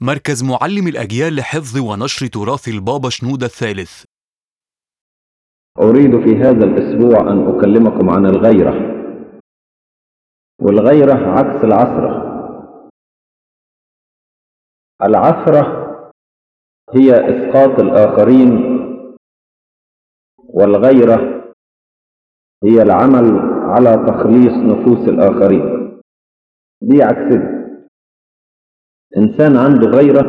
مركز معلم الأجيال لحفظ ونشر تراث البابا شنودة الثالث. أريد في هذا الأسبوع أن أكلمكم عن الغيرة، والغيرة عكس العثرة. العثرة هي إسقاط الآخرين، والغيرة هي العمل على تخليص نفوس الآخرين. دي عكسها. إنسان عنده غيرة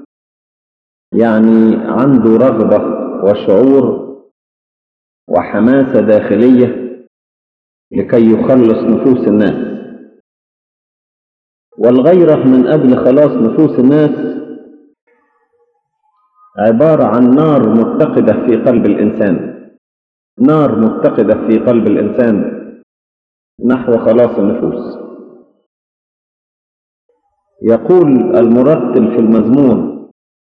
يعني عنده رغبة وشعور وحماسة داخلية لكي يخلص نفوس الناس، والغيرة من أجل خلاص نفوس الناس عبارة عن نار متقدة في قلب الإنسان، نار متقدة في قلب الإنسان نحو خلاص النفوس. يقول المرتل في المزمور: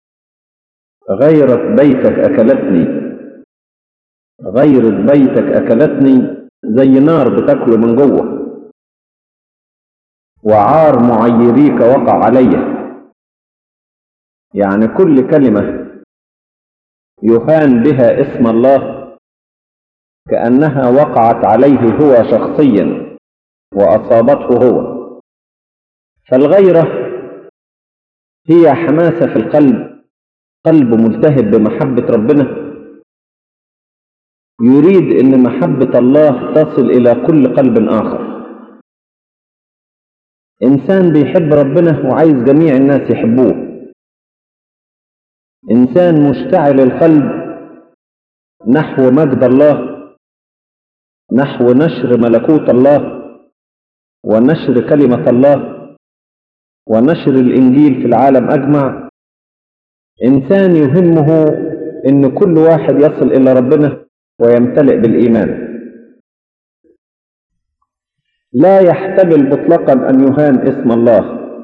غيرة بيتك أكلتني، غيرة بيتك أكلتني، زي نار بتاكله من جوه، وعار معيريك وقع علي. يعني كل كلمة يهان بها اسم الله كأنها وقعت عليه هو شخصيا وأصابته هو. فالغيرة هي حماسة في القلب، قلب ملتهب بمحبة ربنا، يريد أن محبة الله تصل إلى كل قلب آخر. إنسان بيحب ربنا وعايز جميع الناس يحبوه، إنسان مشتعل القلب نحو مجد الله، نحو نشر ملكوت الله ونشر كلمة الله ونشر الإنجيل في العالم أجمع. إنسان يهمه إن كل واحد يصل إلى ربنا ويمتلئ بالإيمان، لا يحتمل مطلقا أن يهان اسم الله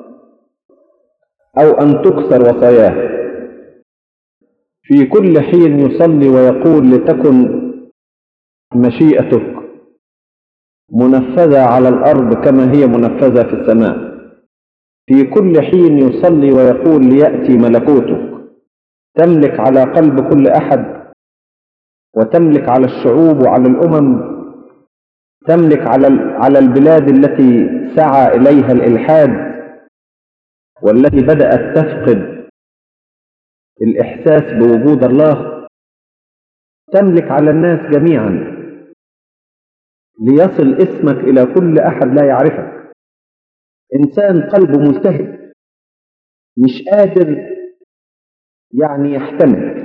أو أن تكسر وصاياه. في كل حين يصلي ويقول: لتكن مشيئتك منفذة على الأرض كما هي منفذة في السماء. في كل حين يصلي ويقول: ليأتي ملكوتك. تملك على قلب كل أحد، وتملك على الشعوب وعلى الأمم، تملك على البلاد التي سعى إليها الإلحاد والتي بدأت تفقد الإحساس بوجود الله، تملك على الناس جميعا ليصل اسمك إلى كل أحد لا يعرفك. إنسان قلبه ملتهب مش قادر يعني يحتمل.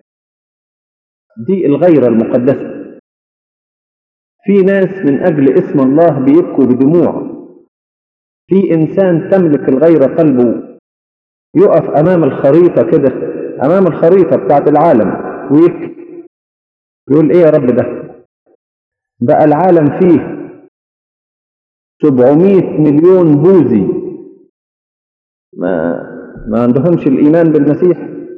دي الغيرة المقدسة. في ناس من أجل اسم الله بيبكوا بدموع. في إنسان تملك الغيرة قلبه يقف أمام الخريطة كده، أمام الخريطة بتاعت العالم، ويبكي يقول: إيه يا رب بقى العالم فيه 700 مليون بوذي ما عندهمش الإيمان بالمسيح،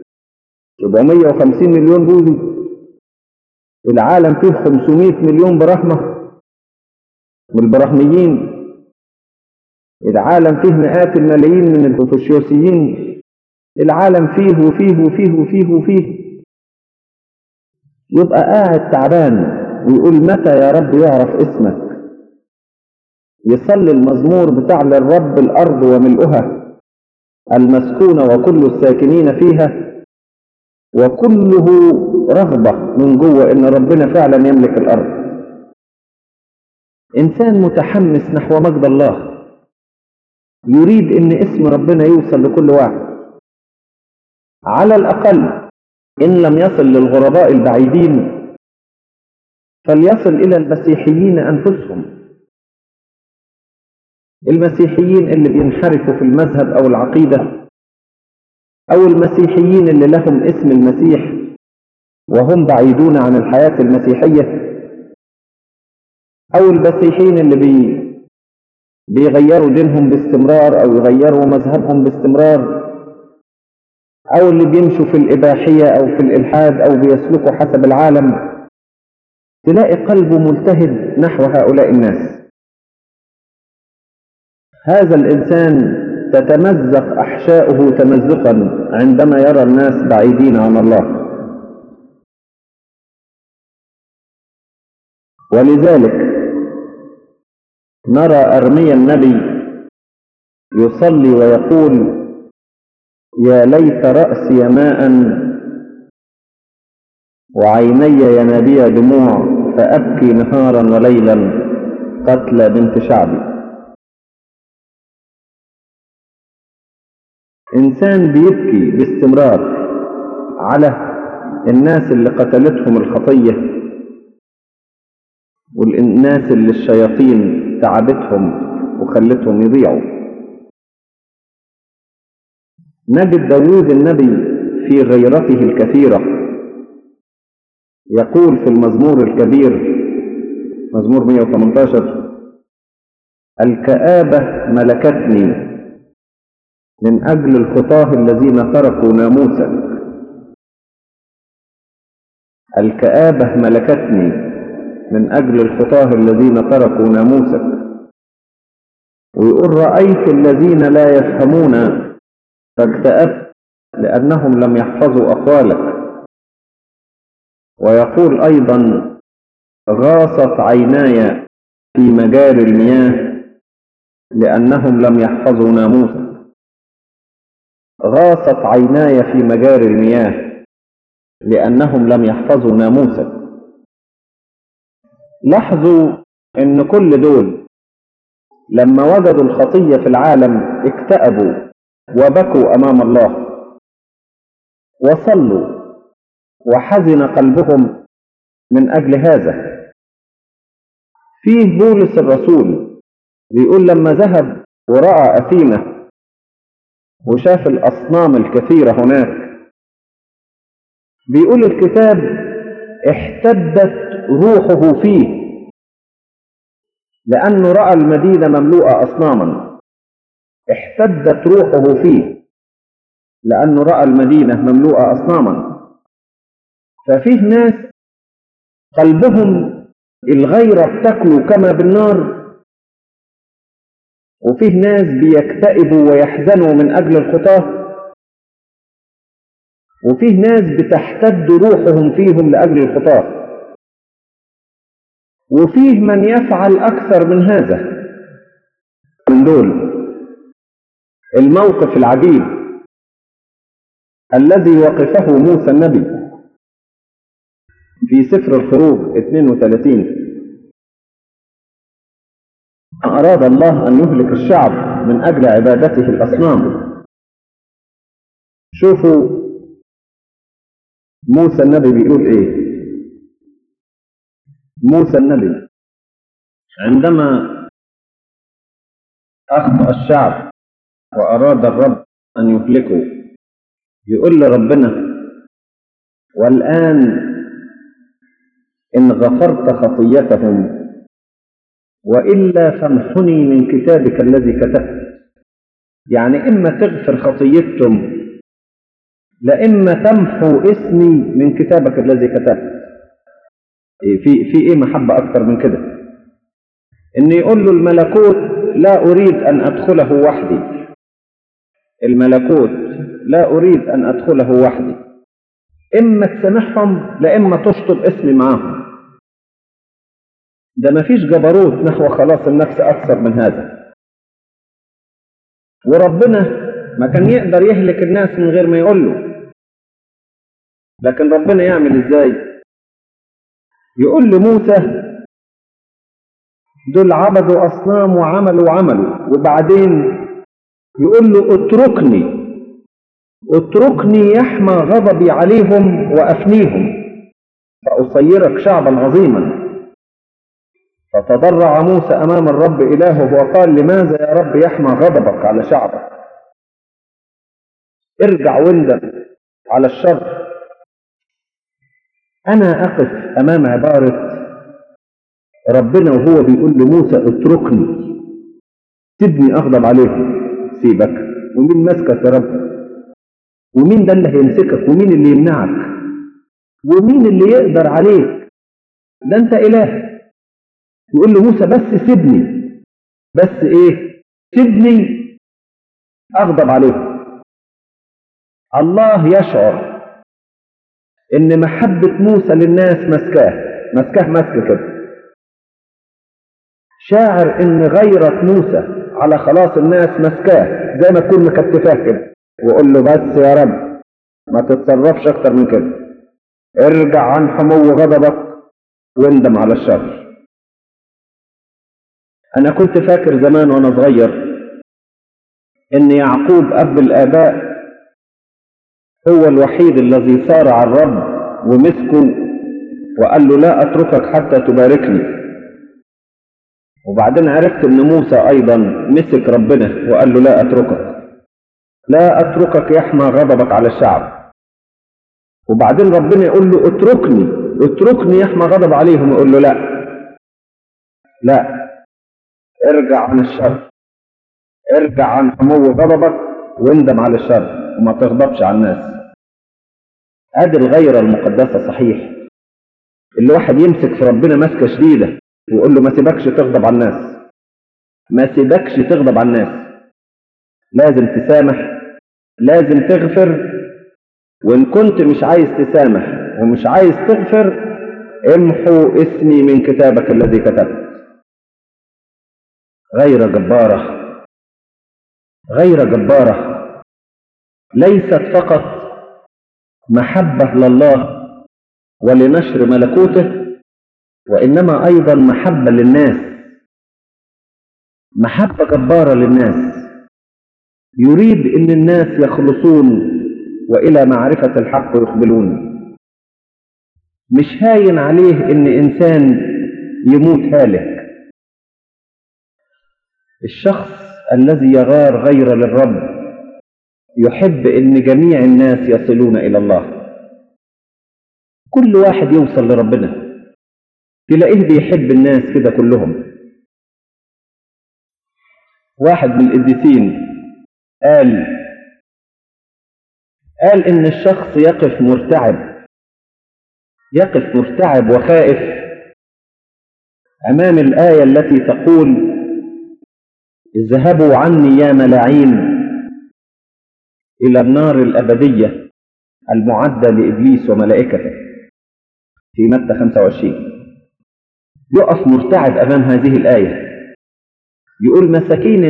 750 مليون بوذي. العالم فيه 500 مليون برحمة من البرحميين. العالم فيه مئات الملايين من الكونفوشيوسيين. العالم فيه وفيه وفيه وفيه وفيه. يبقى قاعد تعبان ويقول: متى يا رب يعرف اسمك؟ يصلي المزمور بتاع: للرب الأرض وملؤها المسكونة وكل الساكنين فيها، وكله رغبة من جوه إن ربنا فعلا يملك الأرض. إنسان متحمس نحو مجد الله، يريد إن اسم ربنا يوصل لكل واحد، على الأقل إن لم يصل للغرباء البعيدين فليصل إلى المسيحيين أنفسهم، المسيحيين اللي بينحرفوا في المذهب أو العقيدة، أو المسيحيين اللي لهم اسم المسيح وهم بعيدون عن الحياة المسيحية، أو المسيحيين اللي بيغيروا دينهم باستمرار أو يغيروا مذهبهم باستمرار، أو اللي بيمشوا في الإباحية أو في الإلحاد أو بيسلكوا حسب العالم. تلاقي قلبه ملتهب نحو هؤلاء الناس. هذا الإنسان تتمزق أحشاؤه تمزقا عندما يرى الناس بعيدين عن الله. ولذلك نرى أرميا النبي يصلي ويقول: يا ليت رأسي ماء وعيني ينابيع دموع، فأبكي نهارا وليلا قتل بنت شعبي. إنسان بيبكي باستمرار على الناس اللي قتلتهم الخطية، والناس اللي الشياطين تعبتهم وخلتهم يضيعوا. نجد داوود النبي في غيرته الكثيرة يقول في المزمور الكبير، مزمور 118: الكآبة ملكتني من أجل الخطاة الذين تركوا ناموسك. الكآبة ملكتني من أجل الخطاة الذين تركوا ناموسك. ويقول: رأيت الذين لا يفهمون فاكتأبت لأنهم لم يحفظوا أقوالك. ويقول أيضا: غاصت عيناي في مجاري المياه لأنهم لم يحفظوا ناموسك. غاصت عيناي في مجاري المياه لأنهم لم يحفظوا ناموسك. لاحظوا ان كل دول لما وجدوا الخطية في العالم اكتئبوا وبكوا امام الله وصلوا، وحزن قلبهم من اجل هذا. فيه بولس الرسول بيقول لما ذهب ورأى أثينا وشاف الأصنام الكثيرة هناك، بيقول الكتاب: احتدت روحه فيه لأنه رأى المدينة مملوءة أصناما. احتدت روحه فيه لأنه رأى المدينة مملوءة أصناما. ففيه ناس قلبهم الغيرة بتاكله كما بالنار، وفيه ناس بيكتئبوا ويحزنوا من أجل الخطاة، وفيه ناس بتحتد روحهم فيهم لأجل الخطاة، وفيه من يفعل أكثر من هذا من دول. الموقف العجيب الذي وقفه موسى النبي في سفر الخروج 32: أراد الله أن يهلك الشعب من أجل عبادته الأصنام. شوفوا موسى النبي بيقول إيه. موسى النبي عندما أخطأ الشعب وأراد الرب أن يهلكه يقول لربنا: والآن إن غفرت خطيتهم وإلا فامحني من كتابك الذي كتبت. يعني إما تغفر خطيتهم لإما تمحو اسمي من كتابك الذي كتبت. في إيه محبة أكتر من كده؟ إن يقول له الملكوت لا أريد أن أدخله وحدي. الملكوت لا أريد أن أدخله وحدي، إما تسامحهم لإما تشطب اسمي معاهم. ده مفيش جبروت نحو خلاص النفس أكثر من هذا. وربنا ما كان يقدر يهلك الناس من غير ما يقول له، لكن ربنا يعمل إزاي؟ يقول لموسى: دول عبدوا أصنام وعملوا، وبعدين يقول له: اتركني يحمى غضبي عليهم وأفنيهم فأصيرك شعبا عظيما. فتضرع موسى أمام الرب إلهه وقال: لماذا يا رب يحمى غضبك على شعبك؟ ارجع واندم على الشر. أنا أقف أمام عبارة ربنا وهو بيقول لموسى: اتركني، سيبني أغضب عليهم. سيبك؟ ومين ماسكك يا رب؟ ومين ده اللي هيمسكك؟ ومين اللي يمنعك؟ ومين اللي يقدر عليك؟ ده أنت إله. يقول لموسى: بس سيبني، بس إيه؟ سيبني أغضب عليهم. الله يشعر إن محبة موسى للناس مسكاه مسك كده، شاعر إن غيرة موسى على خلاص الناس مسكاه زي ما تكون مكتفاه كده، وقول له بس يا رب ما تتصرفش أكتر من كده، ارجع عن حمو غضبك واندم على الشر. أنا كنت فاكر زمان وأنا صغير إن يعقوب أب الآباء هو الوحيد الذي صارع الرب ومسكه وقال له لا أتركك حتى تباركني. وبعدين عرفت إن موسى أيضا مسك ربنا وقال له لا أتركك يحمى غضبك على الشعب. وبعدين ربنا يقول له اتركني يحمى غضب عليهم، يقول له لا، ارجع عن الشر، ارجع عن حمو غضبك واندم على الشر وما تغضبش على الناس. ادي الغيرة المقدسة صحيح، اللي واحد يمسك في ربنا مسكة شديدة ويقول له ما سيبكش تغضب على الناس، ما سيبكش تغضب على الناس، لازم تسامح، لازم تغفر، وإن كنت مش عايز تسامح ومش عايز تغفر امحو اسمي من كتابك الذي كتبت. غيرة جبارة ليست فقط محبة لله ولنشر ملكوته، وإنما أيضا محبة للناس، محبة جبارة للناس، يريد أن الناس يخلصون وإلى معرفة الحق يقبلون. مش هاين عليه أن إنسان يموت هالك. الشخص الذي يغار غير للرب يحب أن جميع الناس يصلون إلى الله، كل واحد يوصل لربنا، تلاقيه بيحب الناس كده كلهم. واحد من القديسين قال إن الشخص يقف مرتعب وخائف أمام الآية التي تقول اذهبوا عني يا ملاعين إلى النار الأبدية المعدة لإبليس وملائكته في متى 25. يقف مرتعب أمام هذه الآية، يقول مساكين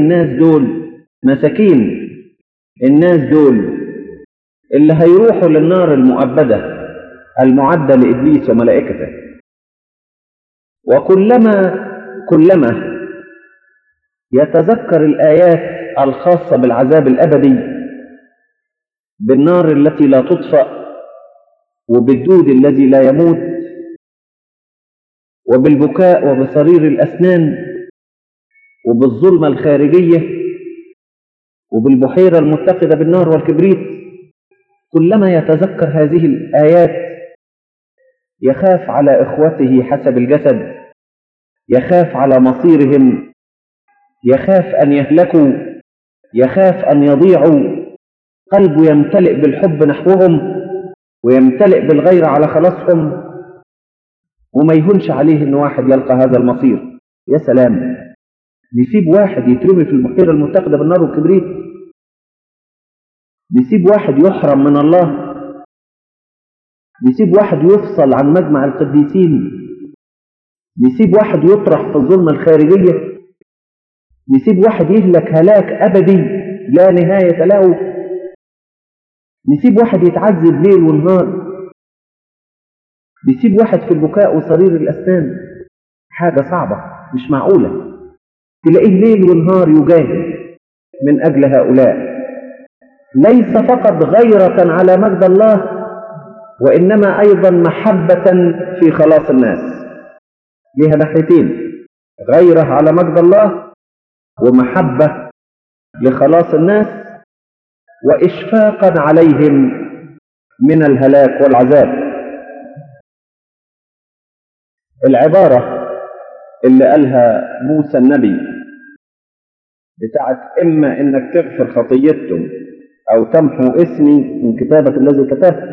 الناس دول اللي هيروحوا للنار المؤبدة المعدة لإبليس وملائكته. وكلما يتذكر الآيات الخاصة بالعذاب الأبدي، بالنار التي لا تطفأ، وبالدود الذي لا يموت، وبالبكاء وبصرير الأسنان، وبالظلمة الخارجية، وبالبحيرة المتقدة بالنار والكبريت، كلما يتذكر هذه الآيات يخاف على إخوته حسب الجسد، يخاف على مصيرهم، يخاف أن يهلكوا، يخاف أن يضيعوا، قلبه يمتلئ بالحب نحوهم ويمتلئ بالغيرة على خلاصهم، وما يهونش عليه أن واحد يلقى هذا المصير. يا سلام، نسيب واحد يترمي في البحيرة المتقدة بالنار والكبريت، نسيب واحد يحرم من الله، نسيب واحد يفصل عن مجمع القديسين، نسيب واحد يطرح في الظلمة الخارجية، نسيب واحد يهلك هلاك أبدي لا نهاية له، نسيب واحد يتعذب ليل ونهار، نسيب واحد في البكاء وصرير الأسنان. حاجة صعبة مش معقولة، تلاقيه ليل ونهار يجاهد من أجل هؤلاء، ليس فقط غيرة على مجد الله، وإنما أيضا محبة في خلاص الناس. لها ناحيتين، غيرة على مجد الله ومحبة لخلاص الناس وإشفاقا عليهم من الهلاك والعذاب. العبارة اللي قالها موسى النبي بتاعت إما إنك تغفر خطيتهم أو تمحو اسمي من كتابك الذي كتبت،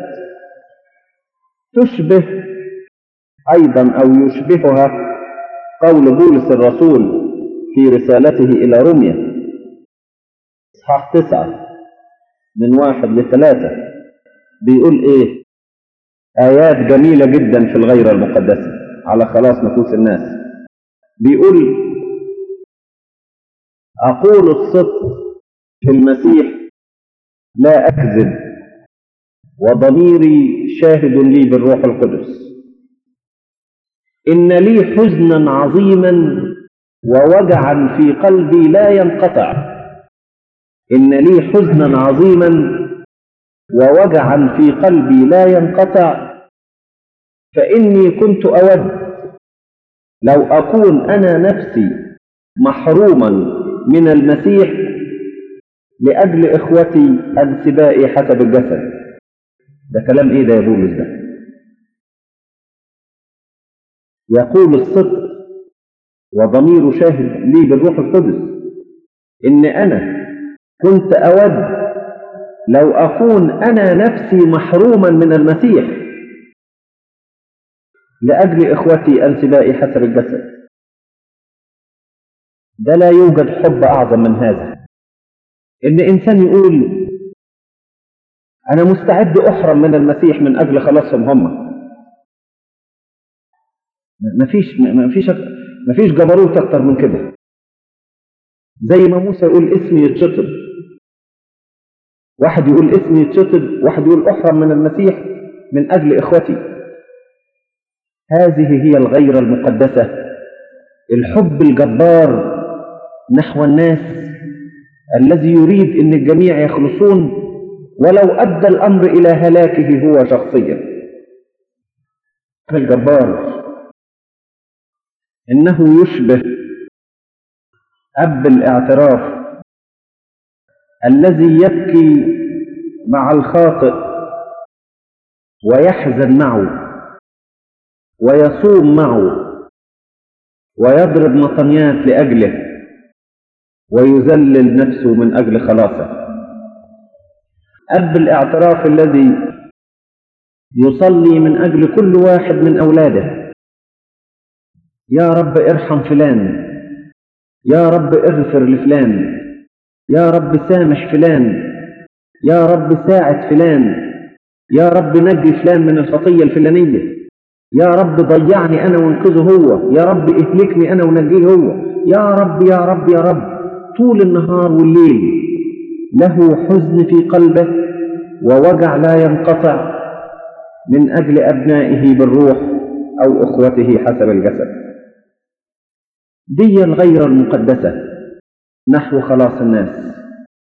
تشبه أيضا أو يشبهها قول بولس الرسول في رسالته إلى روميا إصحاح 9 من 1-3 بيقول إيه؟ آيات جميلة جدا في الغيرة المقدسة على خلاص نفوس الناس. بيقول: أقول الصدق في المسيح لا أكذب، وضميري شاهد لي بالروح القدس، إن لي حزنا عظيما ووجعا في قلبي لا ينقطع. إن لي حزنا عظيما ووجعا في قلبي لا ينقطع، فإني كنت أود لو أكون أنا نفسي محروما من المسيح لأجل إخوتي أنسبائي حسب الجسد. ده كلام إيه ده يا بولس ده؟ يقول الصدق وضمير شاهد لي بالروح القدس إن أنا كنت أود لو أكون أنا نفسي محروما من المسيح لأجل إخوتي أنسبائي حسب الجسد. ده لا يوجد حب أعظم من هذا، إن إنسان يقول أنا مستعد أحرم من المسيح من أجل خلاصهم هم. مفيش جبروت أكتر من كده. زي ما موسى يقول اسمي يتشطب، واحد يقول اسمي يتشطب، واحد يقول أحرم من المسيح من أجل إخوتي. هذه هي الغيرة المقدسة، الحب الجبار نحو الناس الذي يريد أن الجميع يخلصون ولو أدى الأمر إلى هلاكه هو شخصيا. الجبار إنه يشبه أب الاعتراف الذي يبكي مع الخاطئ ويحزن معه ويصوم معه ويضرب مطنيات لأجله ويذلل نفسه من أجل خلاصه. أب الاعتراف الذي يصلي من أجل كل واحد من أولاده: يا رب ارحم فلان، يا رب اغفر لفلان، يا رب سامح فلان، يا رب ساعد فلان، يا رب نجي فلان من الخطية الفلانية، يا رب ضيعني أنا وانقذه هو، يا رب اهلكني أنا ونجيه هو، يا رب يا رب يا رب. طول النهار والليل له حزن في قلبه ووجع لا ينقطع من أجل أبنائه بالروح أو أخوته حسب الجسد. دي الغيرة المقدسة نحو خلاص الناس.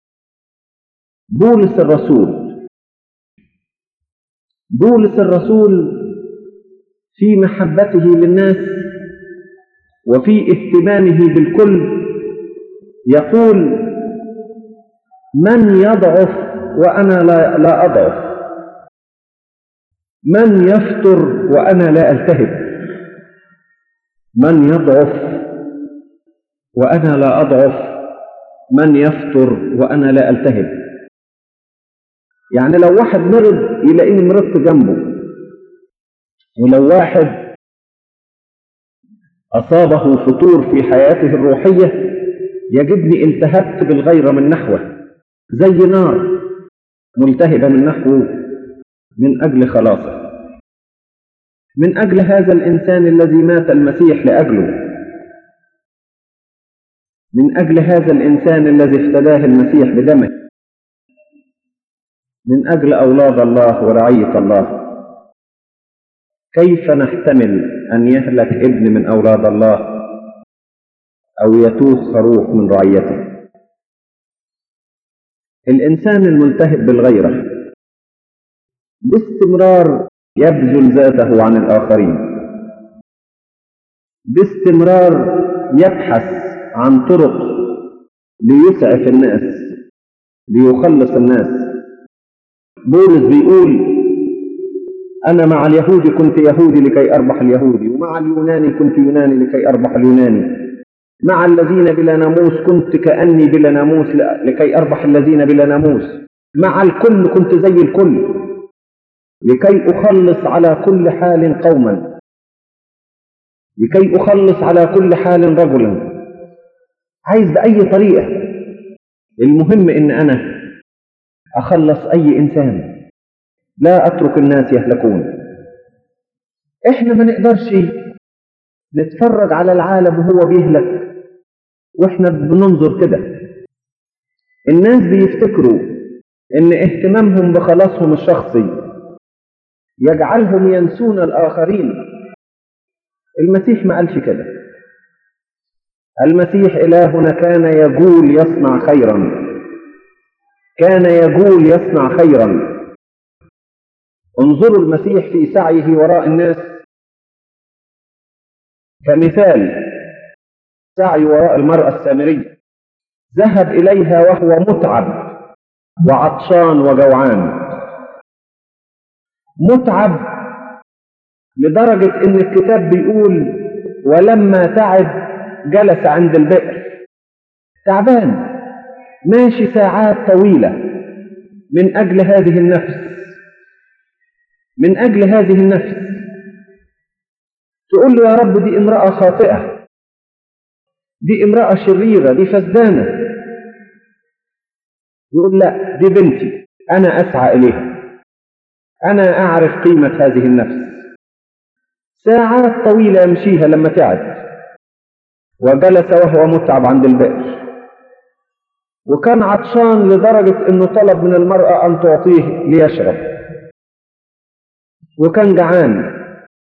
بولس الرسول في محبته للناس وفي اهتمامه بالكل يقول: من يضعف وأنا لا أضعف، من يفتر وأنا لا ألتهب. من يضعف وأنا لا أضعف، من يفتر وأنا لا ألتهب. يعني لو واحد مرض يلاقيني مرضت جنبه، ولو واحد أصابه فتور في حياته الروحية يجدني التهبت بالغيرة من نحوه، زي نار ملتهبة من نحوه من أجل خلاصه، من أجل هذا الإنسان الذي مات المسيح لأجله، من أجل هذا الإنسان الذي افتداه المسيح بدمه، من أجل أولاد الله ورعية الله. كيف نحتمل أن يهلك ابن من أولاد الله أو يتوه خروف من رعيته؟ الإنسان الملتهب بالغيرة باستمرار يبذل ذاته عن الآخرين، باستمرار يبحث عن طرق ليسعف الناس، ليخلص الناس. بولس بيقول: أنا مع اليهود كنت يهودي لكي أربح اليهودي، ومع اليوناني كنت يوناني لكي أربح اليوناني، مع الذين بلا ناموس كنت كأني بلا ناموس لكي أربح الذين بلا ناموس، مع الكل كنت زي الكل لكي أخلص على كل حال قوما، لكي أخلص على كل حال رجلا. عايز بأي طريقة المهم إن أنا أخلص أي إنسان، لا أترك الناس يهلكون. إحنا ما نقدرش نتفرج على العالم وهو بيهلك وإحنا بننظر كده. الناس بيفتكروا إن اهتمامهم بخلاصهم الشخصي يجعلهم ينسون الآخرين. المسيح ما قالش كده. المسيح إلهنا كان يقول يصنع خيرا، كان يقول يصنع خيرا. انظروا المسيح في سعيه وراء الناس كمثال سعي وراء المرأة السامرية، ذهب إليها وهو متعب وعطشان وجوعان، متعب لدرجة إن الكتاب بيقول ولما تعب جلس عند البئر. تعبان ماشي ساعات طويلة من أجل هذه النفس، من أجل هذه النفس. تقول له يا رب دي امرأة خاطئة، دي امرأة شريرة، دي فسدانة. يقول لا، دي بنتي أنا أسعى إليها، أنا أعرف قيمة هذه النفس. ساعات طويلة يمشيها لما تعب، وجلس وهو متعب عند البئر، وكان عطشان لدرجة أنه طلب من المرأة أن تعطيه ليشرب، وكان جعان،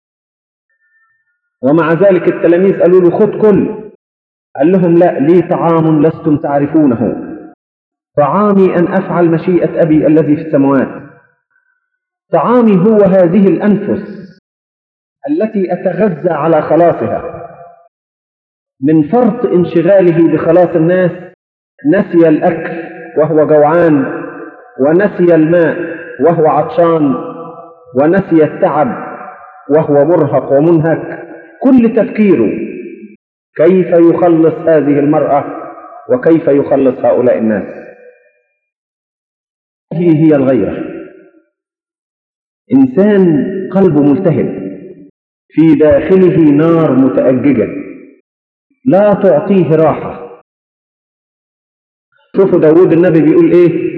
ومع ذلك التلاميذ قالوا له خذ كل. قال لهم لا، لي طعام لستم تعرفونه، طعامي أن أفعل مشيئة أبي الذي في السماوات. طعامي هو هذه الأنفس التي أتغذى على خلاصها. من فرط انشغاله بخلاص الناس نسي الأكل وهو جوعان، ونسي الماء وهو عطشان، ونسي التعب وهو مرهق ومنهك. كل تفكيره كيف يخلص هذه المرأة وكيف يخلص هؤلاء الناس. هي الغيرة. إنسان قلبه ملتهب، في داخله نار متأججة لا تعطيه راحة. شوفوا داود النبي بيقول إيه؟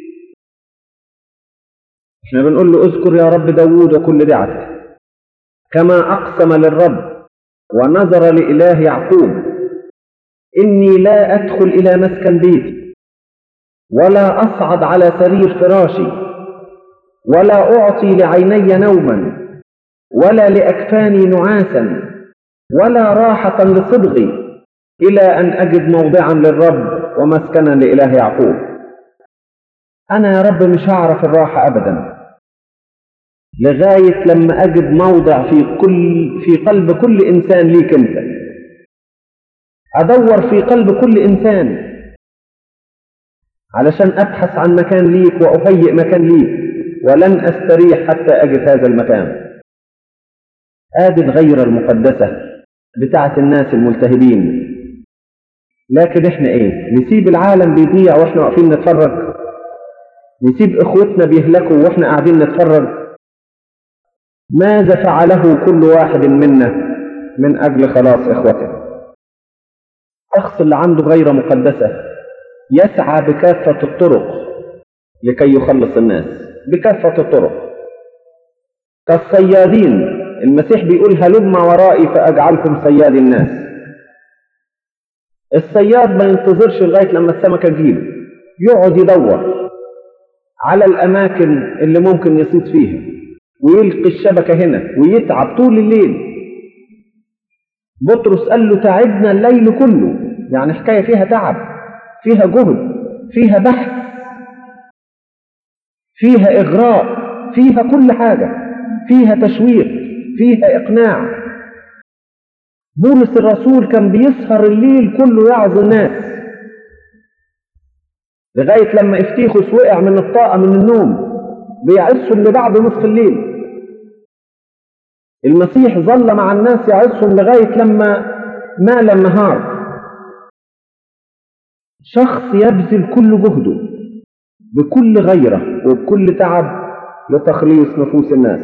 احنا بنقول له اذكر يا رب داود وكل دعته، كما أقسم للرب ونظر لإله يعقوب، إني لا أدخل إلى مسكن بيتي، ولا أصعد على سرير فراشي، ولا أعطي لعيني نوما، ولا لأكفاني نعاسا، ولا راحة لصدغي، إلى أن أجد موضعا للرب ومسكنا لإله يعقوب. أنا يا رب مش هعرف الراحة أبدا لغاية لما أجد موضع في قلب كل إنسان ليك أنت. أدور في قلب كل إنسان علشان أبحث عن مكان ليك وأهيئ مكان ليك، ولن أستريح حتى أجد هذا المكان. هذه الغيرة المقدسة بتاعت الناس الملتهبين. لكن إحنا إيه؟ نسيب العالم بيضيع وإحنا واقفين نتفرج؟ نسيب إخوتنا بيهلكوا وإحنا قاعدين نتفرج؟ ماذا فعله كل واحد منا من أجل خلاص إخوته؟ الشخص اللي عنده غيرة مقدسة يسعى بكافة الطرق لكي يخلص الناس، بكافة الطرق. كالصيادين، المسيح بيقول هلم ورائي فأجعلكم صياد الناس. الصياد ما ينتظرش لغاية لما السمكة تجيله، يقعد يدور على الأماكن اللي ممكن يصيد فيها، ويلقي الشبكة هنا ويتعب طول الليل. بطرس قال له تعبنا الليل كله، يعني حكاية فيها تعب، فيها جهد، فيها بحث، فيها إغراء، فيها كل حاجة، فيها تشويق، فيها إقناع. بولس الرسول كان بيسهر الليل كله يعظ الناس لغاية لما افتيخوس وقع من الطاقة من النوم بيعزهم لبعد نصف الليل. المسيح ظل مع الناس يعزهم لغاية لما مال النهار. شخص يبذل كل جهده بكل غيرة وبكل تعب لتخليص نفوس الناس.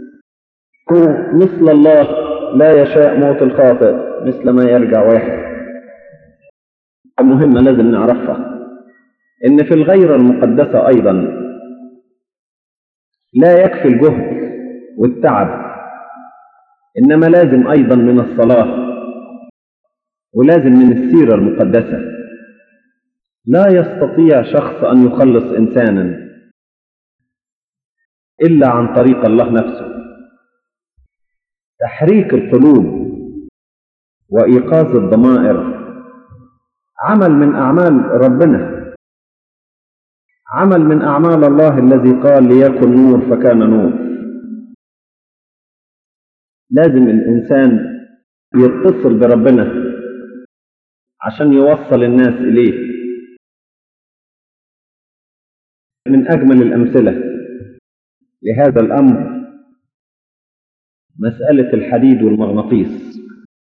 مثل الله لا يشاء موت الخاطئ مثل ما يرجع واحد. المهمة لازم نعرفها، إن في الغيرة المقدسة أيضا لا يكفي الجهد والتعب، إنما لازم أيضا من الصلاة، ولازم من السيرة المقدسة. لا يستطيع شخص أن يخلص إنسانا إلا عن طريق الله نفسه. تحريك القلوب وإيقاظ الضمائر عمل من أعمال ربنا، عمل من أعمال الله الذي قال ليكن نور فكان نور. لازم الإنسان يتصل بربنا عشان يوصل الناس إليه. من أجمل الأمثلة لهذا الأمر مسألة الحديد والمغناطيس.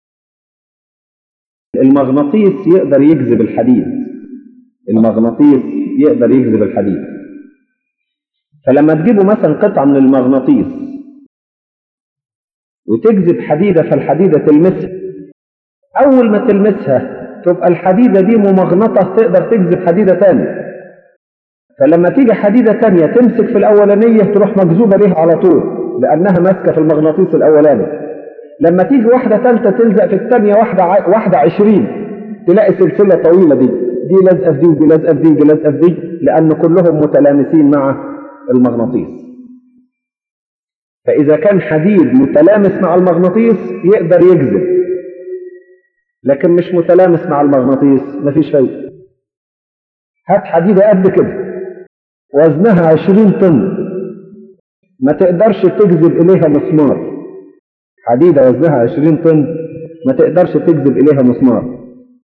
المغناطيس يقدر يجذب الحديد، المغناطيس يقدر يجذب الحديد. فلما تجيبوا مثلا قطعة من المغناطيس وتجذب حديدة، فالحديدة تلمسها، أول ما تلمسها تبقى الحديدة دي ممغنطة تقدر تجذب حديدة تانية. فلما تيجي حديدة تانية تمسك في الأولانية تروح مجذوبة ليها على طول لأنها ماسكة في المغناطيس الأولاني. لما تيجي واحدة ثالثة تلزق في الثانية، واحدة 20، تلاقي سلسلة طويلة دي لازقة في دي ودي لازقة في دي ودي لازقة في دي، لأن كلهم متلامسين مع المغناطيس. فإذا كان حديد متلامس مع المغناطيس يقدر يجذب، لكن مش متلامس مع المغناطيس مفيش فايدة. هات حديدة قد كده وزنها 20 طن ما تقدرش تجذب إليها مسمار. حديدة وزنها 20 طن ما تقدرش تجذب إليها مسمار.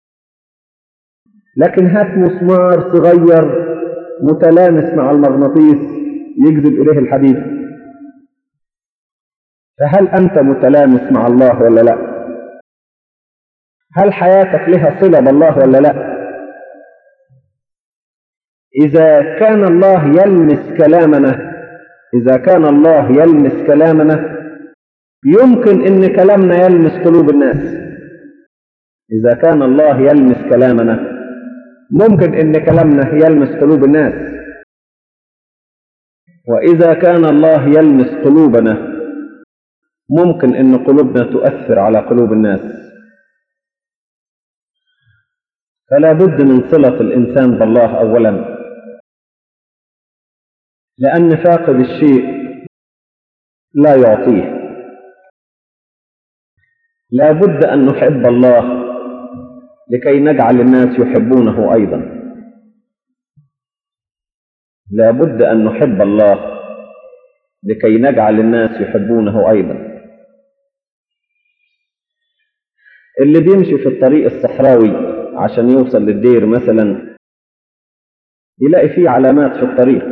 لكن هات مسمار صغير متلامس مع المغناطيس يجذب إليه الحديد. فهل أنت متلامس مع الله ولا لا؟ هل حياتك لها صلة بالله ولا لا؟ إذا كان الله يلمس كلامنا، إذا كان الله يلمس كلامنا يمكن إن كلامنا يلمس قلوب الناس. إذا كان الله يلمس كلامنا ممكن إن كلامنا يلمس قلوب الناس. وإذا كان الله يلمس قلوبنا ممكن إن قلوبنا تؤثر على قلوب الناس. فلا بد من صلة الإنسان بالله أولا، لأن فاقد الشيء لا يعطيه. لا بد أن نحب الله لكي نجعل الناس يحبونه أيضا. لا بد أن نحب الله لكي نجعل الناس يحبونه أيضا. اللي بيمشي في الطريق الصحراوي عشان يوصل للدير مثلا يلاقي فيه علامات في الطريق.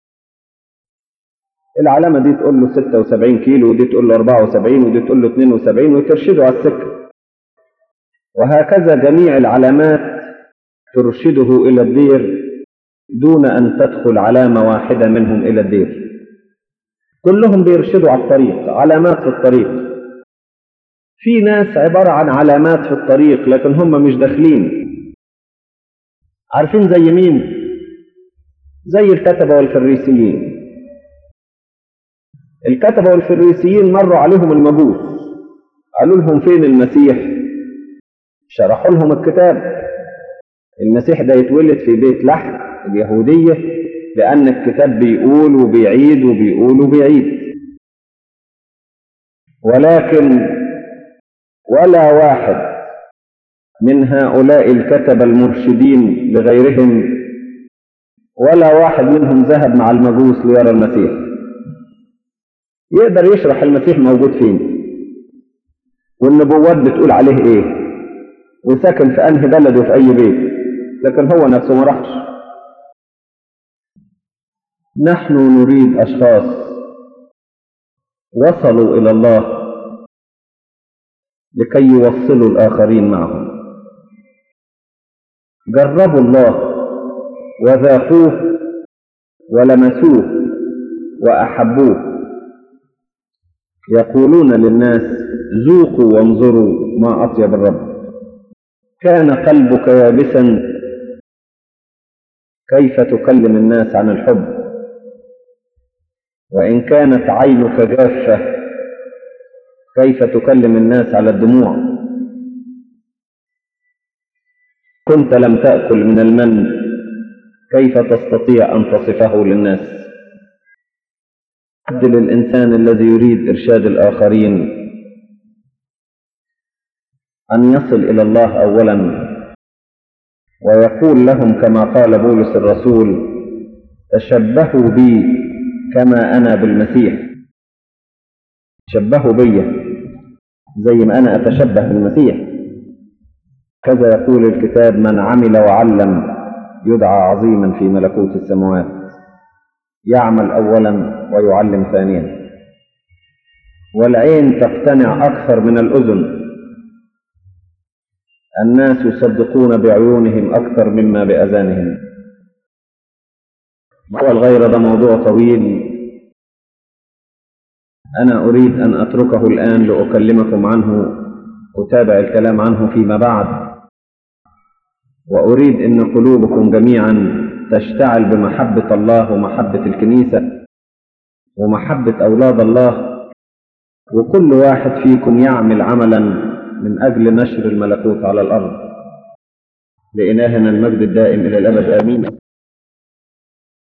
العلامة دي تقول له 76 كيلو، ودي تقول له 74، ودي تقول له 72، وترشده على السكة. وهكذا جميع العلامات ترشده إلى الدير دون أن تدخل علامة واحدة منهم إلى الدير. كلهم بيرشدوا على الطريق، علامات في الطريق. في ناس عبارة عن علامات في الطريق لكن هم مش داخلين. عارفين زي مين؟ زي الكتبة والفريسيين. الكتبة والفريسيين مروا عليهم المجوس، قالوا لهم فين المسيح؟ شرحوا لهم الكتاب. المسيح ده يتولد في بيت لحم اليهودية لأن الكتاب بيقول وبيعيد وبيقول وبيعيد. ولكن ولا واحد من هؤلاء الكتبة المرشدين لغيرهم، ولا واحد منهم ذهب مع المجوس ليرى المسيح. يقدر يشرح المسيح موجود فين، والنبوات بتقول عليه ايه، وساكن في انهي بلد وفي اي بيت، لكن هو نفسه ما راحش. نحن نريد اشخاص وصلوا الى الله لكي يوصلوا الآخرين معهم. جربوا الله وذاقوه ولمسوه وأحبوه. يقولون للناس ذوقوا وانظروا ما أطيب الرب. كان قلبك يابسا كيف تكلم الناس عن الحب؟ وإن كانت عينك جافة كيف تكلم الناس على الدموع؟ كنت لم تأكل من المن كيف تستطيع أن تصفه للناس؟ عدل الإنسان الذي يريد إرشاد الآخرين أن يصل إلى الله أولا ويقول لهم كما قال بولس الرسول: تشبهوا بي كما أنا بالمسيح. تشبهوا بي زي ما أنا أتشبه بالمسيح. كذا يقول الكتاب: من عمل وعلم يدعى عظيما في ملكوت السماوات. يعمل أولا ويعلم ثانيا. والعين تقتنع أكثر من الأذن. الناس يصدقون بعيونهم أكثر مما بأذانهم. والغير ده موضوع طويل، أنا أريد أن أتركه الآن لأكلمكم عنه، أتابع الكلام عنه فيما بعد. وأريد أن قلوبكم جميعا تشتعل بمحبة الله ومحبة الكنيسة ومحبة أولاد الله، وكل واحد فيكم يعمل عملا من أجل نشر الملكوت على الأرض. لإلهنا المجد الدائم إلى الأبد آمين.